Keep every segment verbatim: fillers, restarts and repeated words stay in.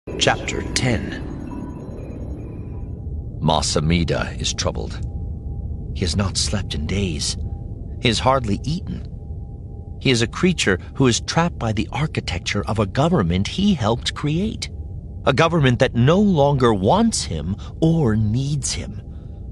Chapter ten. Mas Amedda is troubled. He has not slept in days. He has hardly eaten. He is a creature who is trapped by the architecture of a government he helped create. A government that no longer wants him or needs him.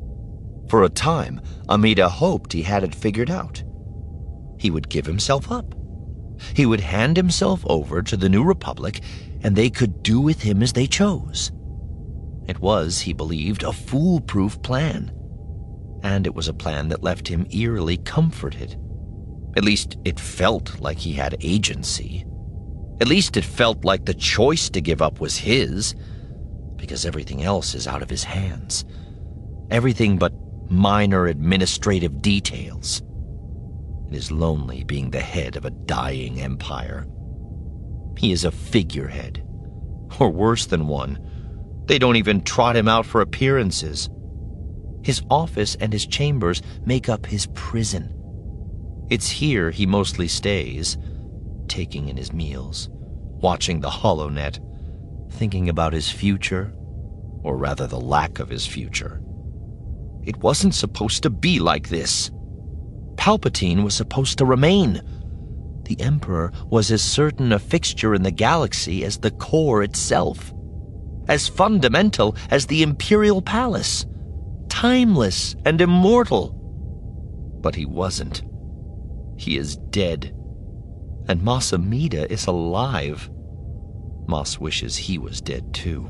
For a time, Amedda hoped he had it figured out. He would give himself up. He would hand himself over to the new republic, and they could do with him as they chose. It was, he believed, a foolproof plan. And it was a plan that left him eerily comforted. At least it felt like he had agency. At least it felt like the choice to give up was his, because everything else is out of his hands. Everything but minor administrative details. It is lonely being the head of a dying empire. He is a figurehead, or worse than one. They don't even trot him out for appearances. His office and his chambers make up his prison. It's here he mostly stays, taking in his meals, watching the HoloNet, thinking about his future, or rather the lack of his future. It wasn't supposed to be like this. Palpatine was supposed to remain. The Emperor was as certain a fixture in the galaxy as the core itself. As fundamental as the Imperial Palace. Timeless and immortal. But he wasn't. He is dead. And Mas Amedda is alive. Mas wishes he was dead too.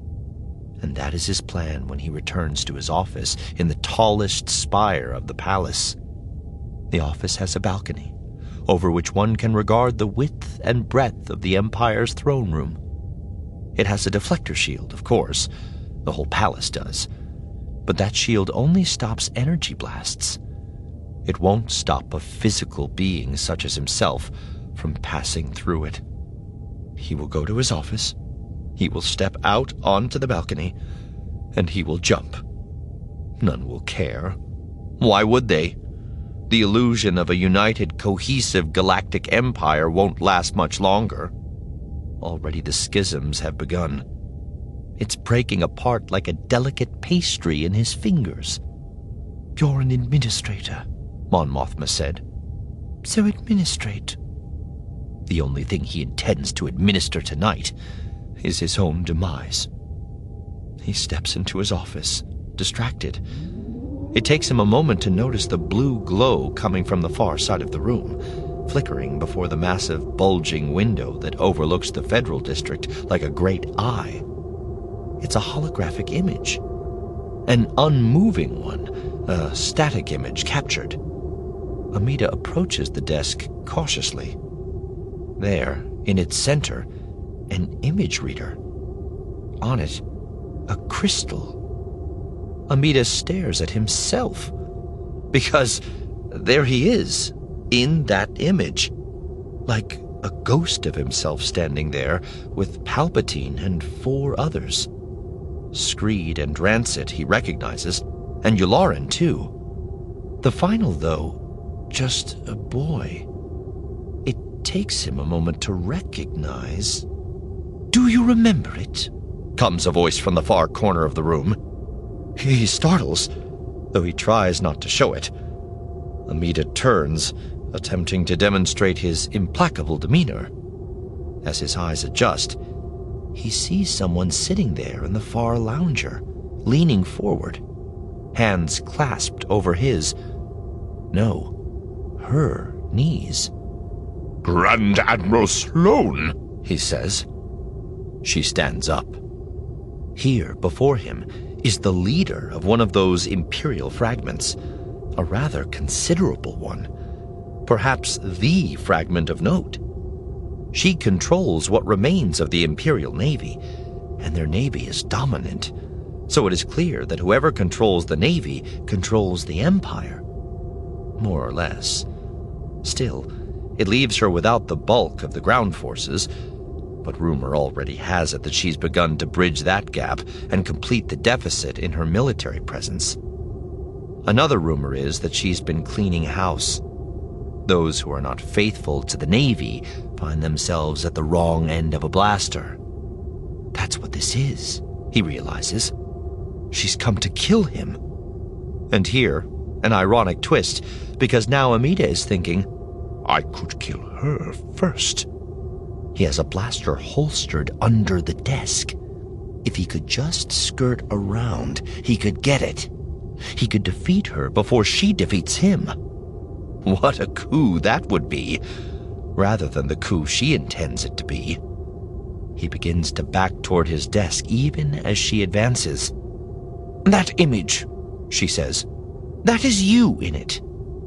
And that is his plan when he returns to his office in the tallest spire of the palace. The office has a balcony, over which one can regard the width and breadth of the Empire's throne room. It has a deflector shield, of course. The whole palace does. But that shield only stops energy blasts. It won't stop a physical being such as himself from passing through it. He will go to his office, he will step out onto the balcony, and he will jump. None will care. Why would they? The illusion of a united, cohesive galactic empire won't last much longer. Already the schisms have begun. It's breaking apart like a delicate pastry in his fingers. "You're an administrator," Mon Mothma said. "So administrate." The only thing he intends to administer tonight is his own demise. He steps into his office, distracted. It takes him a moment to notice the blue glow coming from the far side of the room, flickering before the massive, bulging window that overlooks the Federal District like a great eye. It's a holographic image. An unmoving one, a static image captured. Amedda approaches the desk cautiously. There, in its center, an image reader. On it, a crystal. Amedda stares at himself, because there he is, in that image, like a ghost of himself standing there with Palpatine and four others. Screed and Rancid he recognizes, and Yularen too. The final, though, just a boy. It takes him a moment to recognize. "Do you remember it?" comes a voice from the far corner of the room. He startles, though he tries not to show it. Amedda turns, attempting to demonstrate his implacable demeanor. As his eyes adjust, he sees someone sitting there in the far lounger, leaning forward, hands clasped over his, no, her knees. "Grand Admiral Sloane," he says. She stands up. Here, before him, is the leader of one of those Imperial fragments, a rather considerable one, perhaps the fragment of note. She controls what remains of the Imperial Navy, and their navy is dominant, so it is clear that whoever controls the navy controls the Empire. More or less. Still, it leaves her without the bulk of the ground forces, but rumor already has it that she's begun to bridge that gap and complete the deficit in her military presence. Another rumor is that she's been cleaning house. Those who are not faithful to the Navy find themselves at the wrong end of a blaster. That's this is, he realizes. She's come to kill him. And here, an ironic twist, because now Amita is thinking, I could kill her first. He has a blaster holstered under the desk. If he could just skirt around, he could get it. He could defeat her before she defeats him. What a coup that would be, rather than the coup she intends it to be. He begins to back toward his desk even as she advances. That image, she says. That is you in it.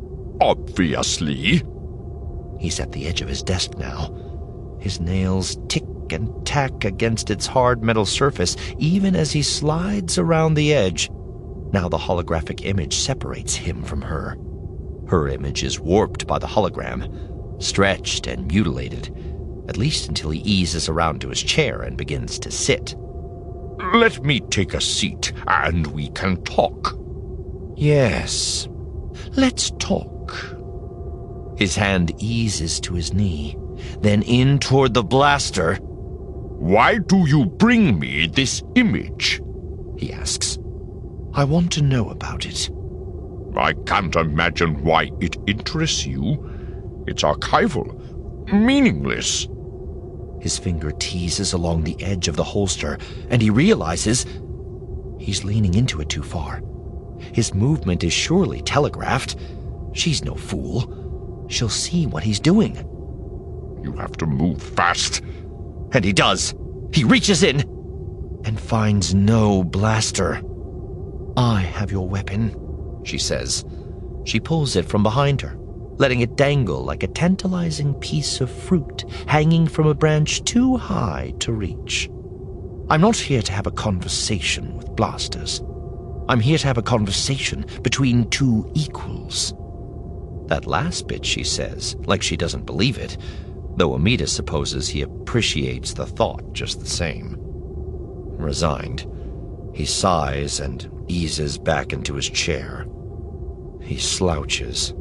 Obviously. He's at the edge of his desk now. His nails tick and tack against its hard metal surface even as he slides around the edge. Now the holographic image separates him from her. Her image is warped by the hologram, stretched and mutilated, at least until he eases around to his chair and begins to sit. Let me take a seat, and we can talk. Yes, let's talk. His hand eases to his knee, then in toward the blaster. Why do you bring me this image? He asks. I want to know about it. I can't imagine why it interests you. It's archival, meaningless. His finger teases along the edge of the holster, and he realizes he's leaning into it too far. His movement is surely telegraphed. She's no fool. She'll see what he's doing. You have to move fast. And he does. He reaches in and finds no blaster. I have your weapon, she says. She pulls it from behind her, letting it dangle like a tantalizing piece of fruit hanging from a branch too high to reach. I'm not here to have a conversation with blasters. I'm here to have a conversation between two equals. That last bit she says, like she doesn't believe it, though Amita supposes he appreciates the thought just the same. Resigned, he sighs and eases back into his chair. He slouches.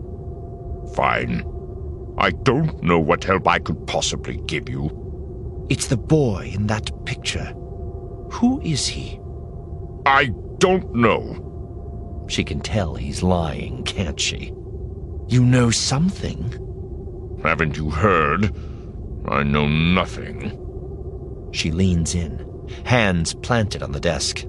Fine. I don't know what help I could possibly give you. It's the boy in that picture. Who is he? I don't know. She can tell he's lying, can't she? You know something. Haven't you heard? I know nothing. She leans in, hands planted on the desk.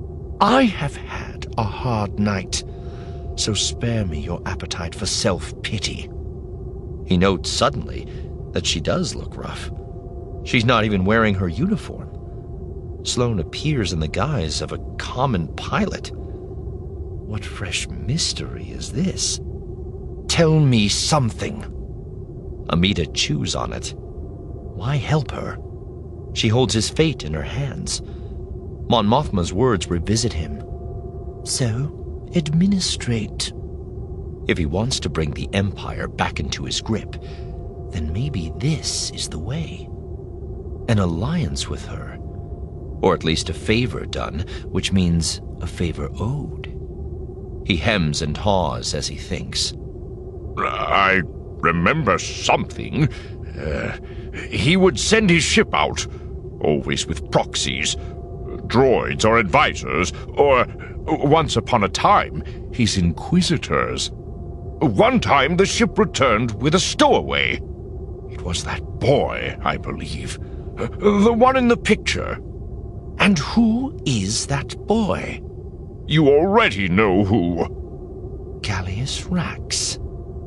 I have had a hard night, so spare me your appetite for self-pity. He notes suddenly that she does look rough. She's not even wearing her uniform. Sloane appears in the guise of a common pilot. What fresh mystery is this? Tell me something. Amita chews on it. Why help her? She holds his fate in her hands. Mon Mothma's words revisit him. So, administrate. If he wants to bring the Empire back into his grip, then maybe this is the way. An alliance with her. Or at least a favor done, which means a favor owed. He hems and haws as he thinks. I remember something. Uh, he would send his ship out, always with proxies, droids or advisors, or, once upon a time, his inquisitors. One time the ship returned with a stowaway. It was that boy, I believe. Uh, the one in the picture. And who is that boy? You already know who. Gallius Rax.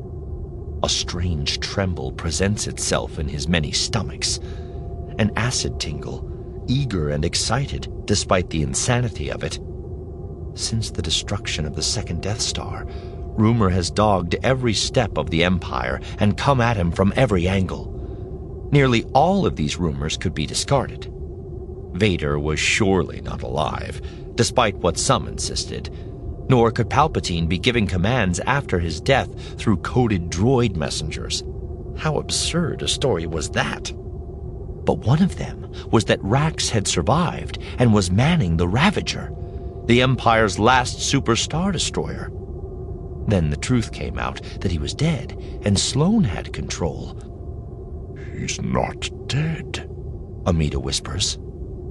A strange tremble presents itself in his many stomachs. An acid tingle, eager and excited despite the insanity of it. Since the destruction of the second Death Star, rumor has dogged every step of the Empire and come at him from every angle. Nearly all of these rumors could be discarded. Vader was surely not alive, despite what some insisted. Nor could Palpatine be giving commands after his death through coded droid messengers. How absurd a story was that? But one of them was that Rax had survived and was manning the Ravager, the Empire's last super star destroyer. Then the truth came out that he was dead, and Sloane had control. He's not dead, Amita whispers.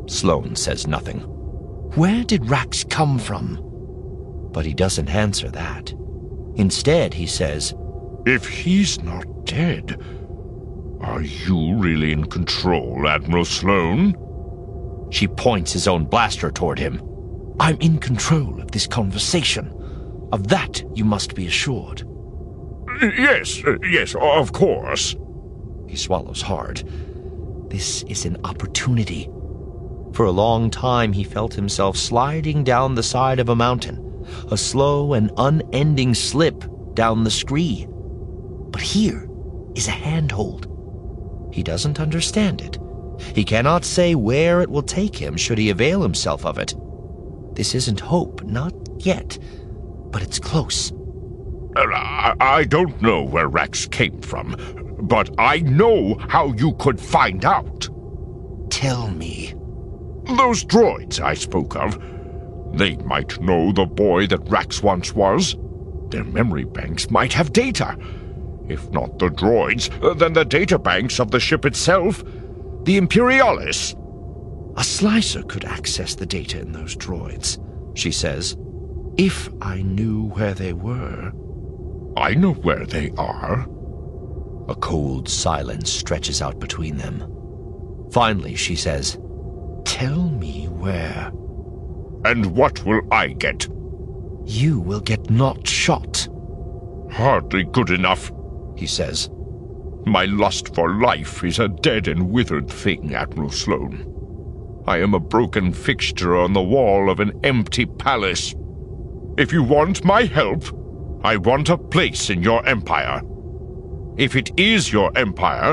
Sloane says nothing. Where did Rax come from? But he doesn't answer that. Instead, he says, If he's not dead, are you really in control, Admiral Sloane? She points his own blaster toward him. I'm in control of this conversation. Of that you must be assured. Yes, yes, of course. He swallows hard. This is an opportunity. For a long time he felt himself sliding down the side of a mountain, a slow and unending slip down the scree. But here is a handhold. He doesn't understand it. He cannot say where it will take him should he avail himself of it. This isn't hope, not yet, but it's close. I, I don't know where Rax came from, but I know how you could find out. Tell me. Those droids I spoke of, they might know the boy that Rax once was. Their memory banks might have data. If not the droids, then the data banks of the ship itself, the Imperialis. A slicer could access the data in those droids, she says, if I knew where they were. I know where they are. A cold silence stretches out between them. Finally, she says, Tell me where. And what will I get? You will get not shot. Hardly good enough, he says. My lust for life is a dead and withered thing, Admiral Sloane. I am a broken fixture on the wall of an empty palace. If you want my help, I want a place in your empire. If it is your empire,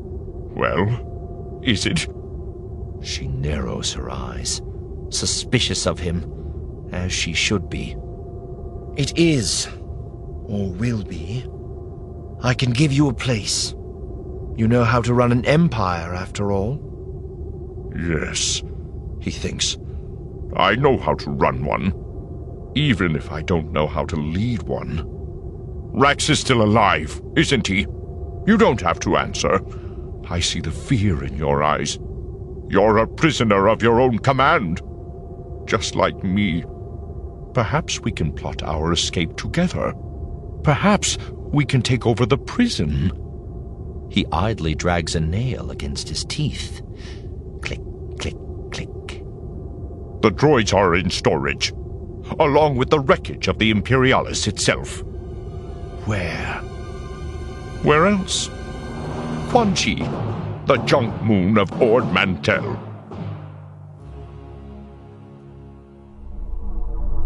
well, is it? She narrows her eyes, suspicious of him, as she should be. It is, or will be. I can give you a place. You know how to run an empire, after all. Yes, he thinks. I know how to run one, even if I don't know how to lead one. Rax is still alive, isn't he? You don't have to answer. I see the fear in your eyes. You're a prisoner of your own command, just like me. Perhaps we can plot our escape together. Perhaps we can take over the prison. He idly drags a nail against his teeth. Click, click, click. The droids are in storage, along with the wreckage of the Imperialis itself. Where? Where else? Quan Chi, the junk moon of Ord Mantell.